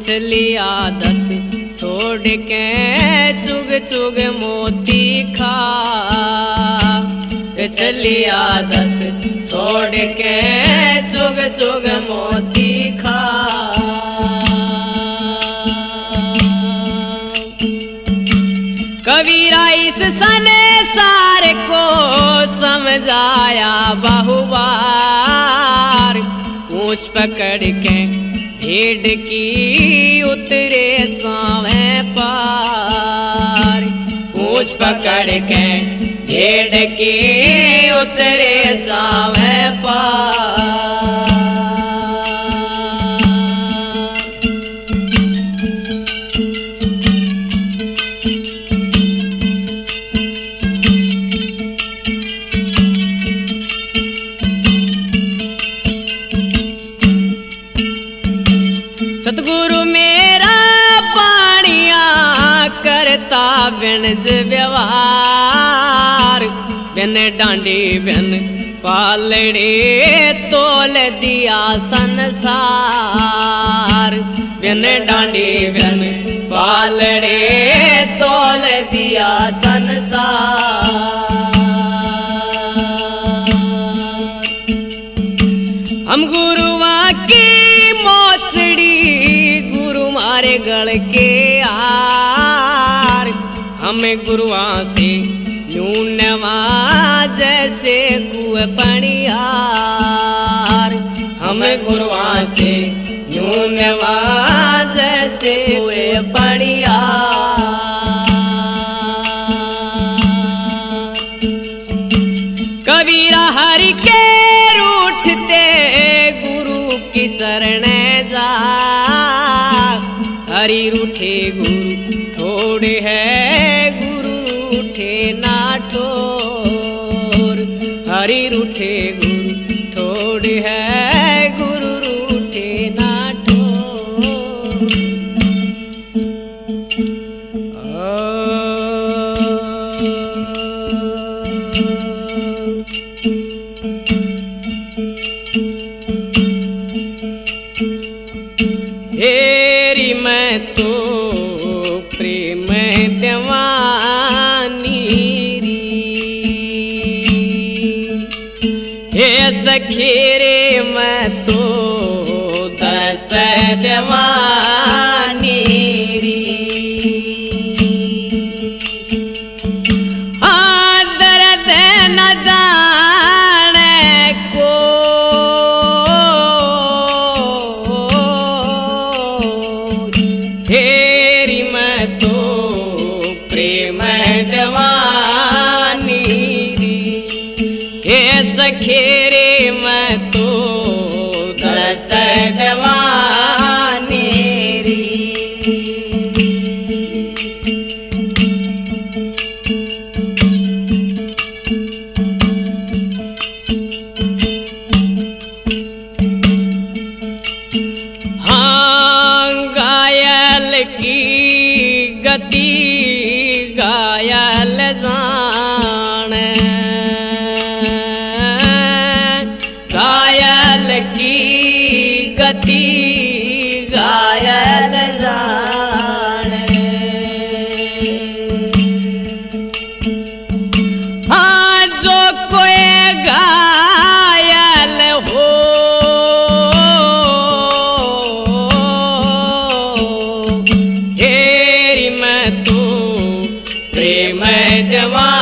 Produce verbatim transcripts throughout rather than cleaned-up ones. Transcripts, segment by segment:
पिछली आदत छोड़ के चुग चुग मोती खा। पिछली आदत छोड़ के चुग चुग मोती खा। कबीरा इस संसार को समझाया बहुबार। पूंछ पकड़ के भेड़ की उतरे सावे पार। पूंछ पकड़ के भेड़ की उतरे सावे पार। सतगुरु मेरा पानिया करता बिनज व्यवहार। बिन डांडी बिन पालड़े तोल दिया संसार। बिन डांडी बिन पालड़े तोल दिया संसार। हम गुरुआ की मोचड़ी गुरु मारे गल के आर। हमें गुरुआ से यूनवा जैसे कुएं पनियार। हमें गुरुआ से यूनवा जैसे कुएं पनियार। कबीरा हरि के रूठते गुरु की शरण जा। हरि रूठे गुरु थोड़े है गुरु रूठे ना ठोर। हरि रूठे गुरु थोड़े है गुरु रूठे ना ठोर। हेरी मैं तो प्रेम दीवानी री। हे सखी रे मैं तो दस दीवानी री। हाँ दर्द न जाने को हेरी मैं तो प्रेम दीवानी री। हे सखी रे मैं तो दस दीवानी री। हाँ घायल की गति घायल जान। घायल की गति घायल जान। हाँ जो कोई घायल हो हेरी मैं तो प्रेम दीवानी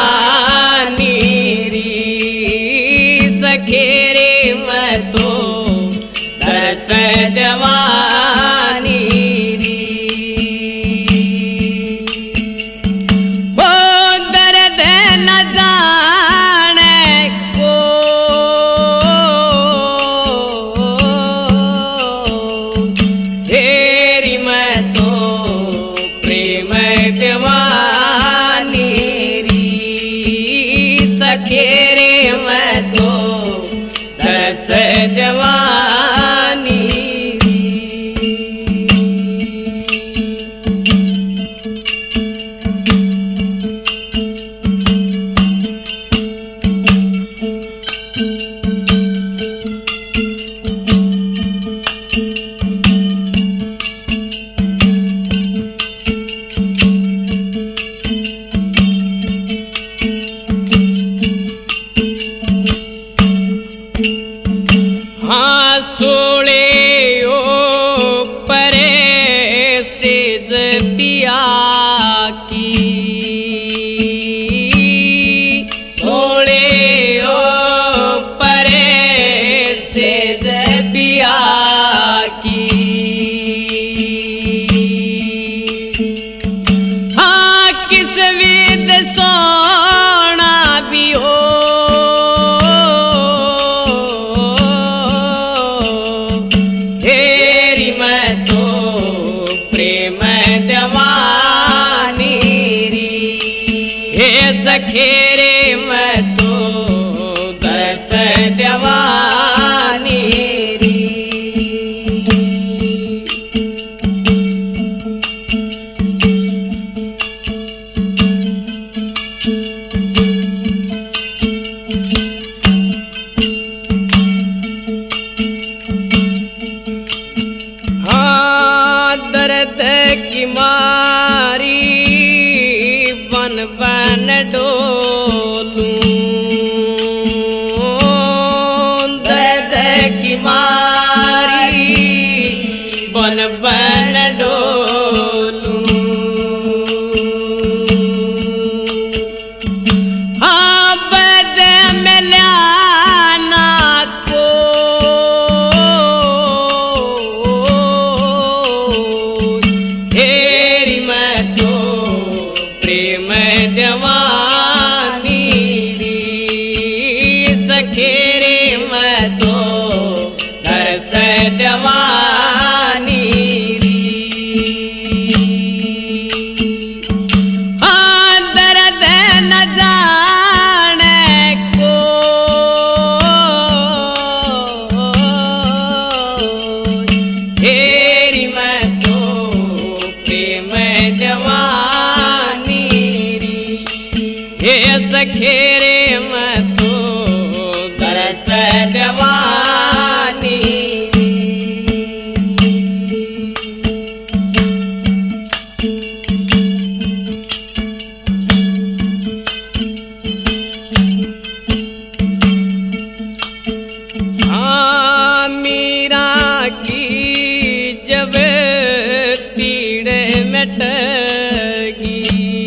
परे सेज पिया की सोने ओ परे सेज पिया की हाँ किस विद सोना भी हो हेरी मैं तो प्रेम दवानी री हे सखेरे मैं तो दस दवानी री हाँ दर्द की मारी बन बन डोलूं दर्द की मारी बन बन डोलूं हाँ बद मिलाना को हेरी मैं तो प्रेम दवानी री सखेरे मैं तो दरस दवानी री हाँ दर्द न जाने को हेरी मैं तो प्रेम दवानी री हे सखेरे मैं तो दरस दवानी री हाँ मीरा की जब पीड़ मिटेगी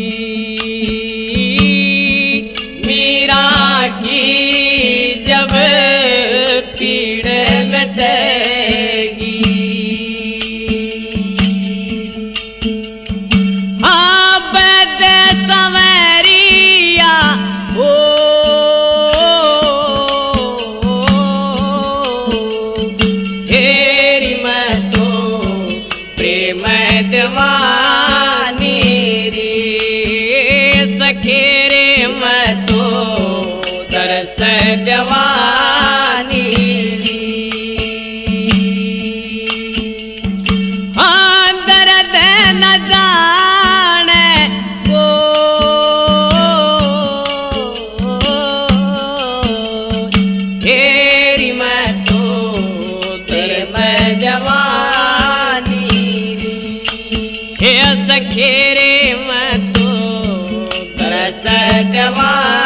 मीरा की जब पीड़ मिटेगी हाँ बद संवरिया हो हेरी मैं तो प्रेम दवानी रे सखेरे मैं तो दरस दवानी री हाँ दर्द न जाने को हेरी मैं तो प्रेम दवानी री हे सखेरे मैं तो दरस दवानी